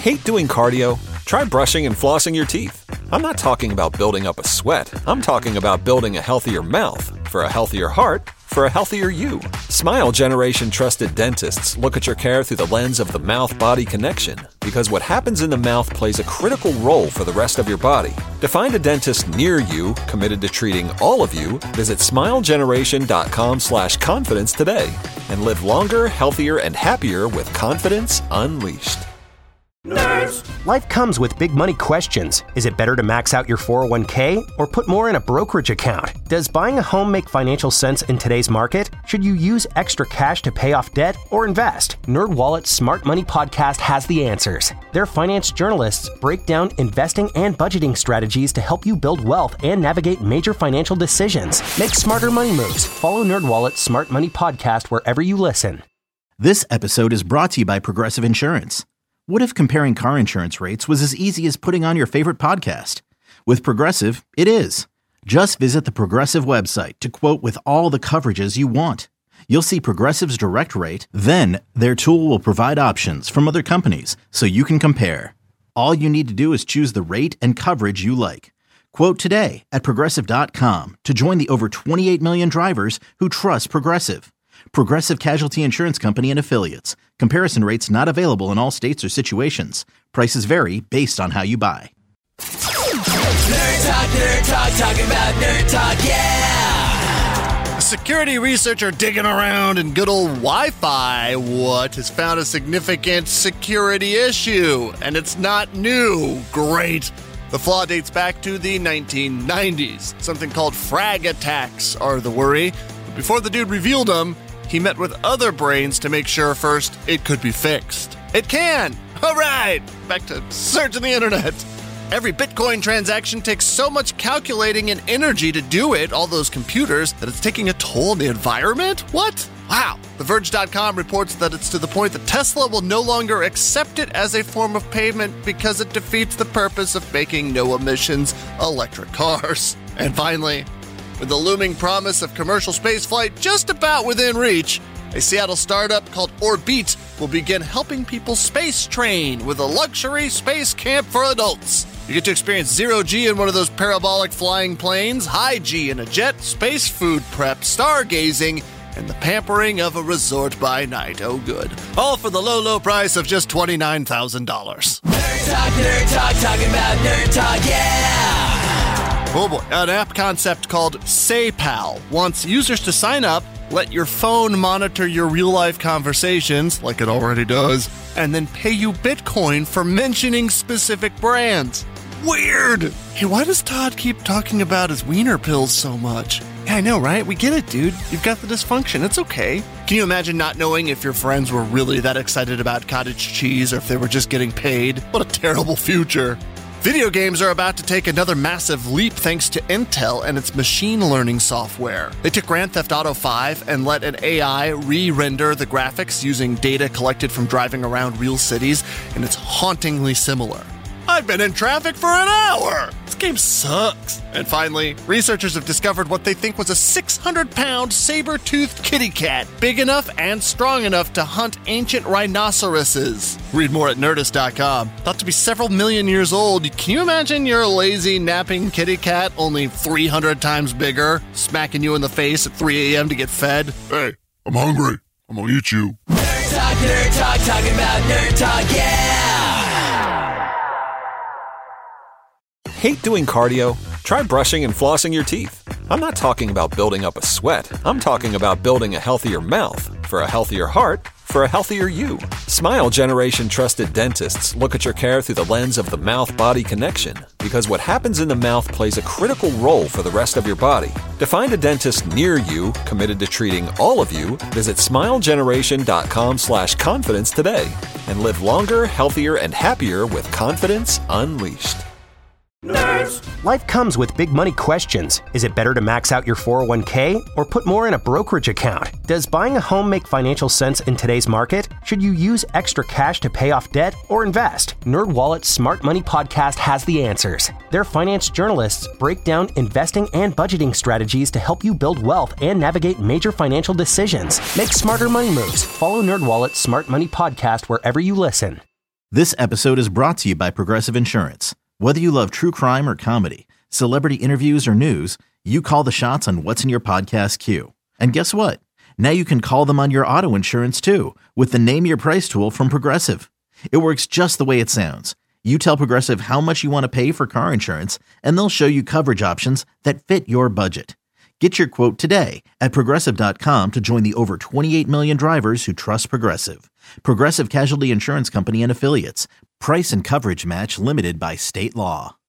Hate doing cardio? Try brushing and flossing your teeth. I'm not talking about building up a sweat. I'm talking about building a healthier mouth for a healthier heart for a healthier you. Smile Generation trusted dentists look at your care through the lens of the mouth-body connection, because what happens in the mouth plays a critical role for the rest of your body. To find a dentist near you committed to treating all of you, visit smilegeneration.com/confidence today and live longer, healthier, and happier with confidence unleashed. Nerds! Life comes with big money questions. Is it better to max out your 401k or put more in a brokerage account? Does buying a home make financial sense in today's market? Should you use extra cash to pay off debt or invest? NerdWallet's Smart Money Podcast has the answers. Their finance journalists break down investing and budgeting strategies to help you build wealth and navigate major financial decisions. Make smarter money moves. Follow NerdWallet's Smart Money Podcast wherever you listen. This episode is brought to you by Progressive Insurance. What if comparing car insurance rates was as easy as putting on your favorite podcast? With Progressive, it is. Just visit the Progressive website to quote with all the coverages you want. You'll see Progressive's direct rate, then their tool will provide options from other companies so you can compare. All you need to do is choose the rate and coverage you like. Quote today at Progressive.com to join the over 28 million drivers who trust Progressive. Progressive Casualty Insurance Company and Affiliates. Comparison rates not available in all states or situations. Prices vary based on how you buy. Nerd Talk, talking about Nerd Talk, yeah! A security researcher digging around in good old Wi-Fi has found a significant security issue, and it's not new. Great. The flaw dates back to the 1990s. Something called frag attacks are the worry. But before the dude revealed them, he met with other brains to make sure first it could be fixed. It can! All right! Back to searching the internet. Every Bitcoin transaction takes so much calculating and energy to do it, all those computers, that it's taking a toll on the environment? What? Wow. TheVerge.com reports that it's to the point that Tesla will no longer accept it as a form of payment because it defeats the purpose of making no-emissions electric cars. And finally, with the looming promise of commercial spaceflight just about within reach, a Seattle startup called Orbit will begin helping people space train with a luxury space camp for adults. You get to experience zero-G in one of those parabolic flying planes, high-G in a jet, space food prep, stargazing, and the pampering of a resort by night. Oh, good. All for the low, low price of just $29,000. Nerd Talk, talking about Nerd Talk, yeah! Oh boy, an app concept called SayPal wants users to sign up, let your phone monitor your real-life conversations, like it already does, and then pay you Bitcoin for mentioning specific brands. Weird! Hey, why does Todd keep talking about his wiener pills so much? Yeah, I know, right? We get it, dude. You've got the dysfunction. It's okay. Can you imagine not knowing if your friends were really that excited about cottage cheese or if they were just getting paid? What a terrible future. Video games are about to take another massive leap thanks to Intel and its machine learning software. They took Grand Theft Auto 5 and let an AI re-render the graphics using data collected from driving around real cities, and it's hauntingly similar. I've been in traffic for an hour! This game sucks. And finally, researchers have discovered what they think was a 600-pound saber-toothed kitty cat, big enough and strong enough to hunt ancient rhinoceroses. Read more at Nerdist.com. Thought to be several million years old, can you imagine your lazy, napping kitty cat only 300 times bigger, smacking you in the face at 3 a.m. to get fed? Hey, I'm hungry. I'm gonna eat you. Nerd Talk, talking about Nerd Talk, yeah! Hate doing cardio? Try brushing and flossing your teeth. I'm not talking about building up a sweat. I'm talking about building a healthier mouth for a healthier heart for a healthier you. Smile Generation trusted dentists look at your care through the lens of the mouth-body connection, because what happens in the mouth plays a critical role for the rest of your body. To find a dentist near you committed to treating all of you, visit smilegeneration.com/confidence today and live longer, healthier, and happier with confidence unleashed. Nerds! Life comes with big money questions. Is it better to max out your 401k or put more in a brokerage account? Does buying a home make financial sense in today's market? Should you use extra cash to pay off debt or invest? NerdWallet's Smart Money Podcast has the answers. Their finance journalists break down investing and budgeting strategies to help you build wealth and navigate major financial decisions. Make smarter money moves. Follow NerdWallet's Smart Money Podcast wherever you listen. This episode is brought to you by Progressive Insurance. Whether you love true crime or comedy, celebrity interviews or news, you call the shots on what's in your podcast queue. And guess what? Now you can call them on your auto insurance too with the Name Your Price tool from Progressive. It works just the way it sounds. You tell Progressive how much you want to pay for car insurance, and they'll show you coverage options that fit your budget. Get your quote today at Progressive.com to join the over 28 million drivers who trust Progressive. Progressive Casualty Insurance Company and Affiliates. Price and coverage match limited by state law.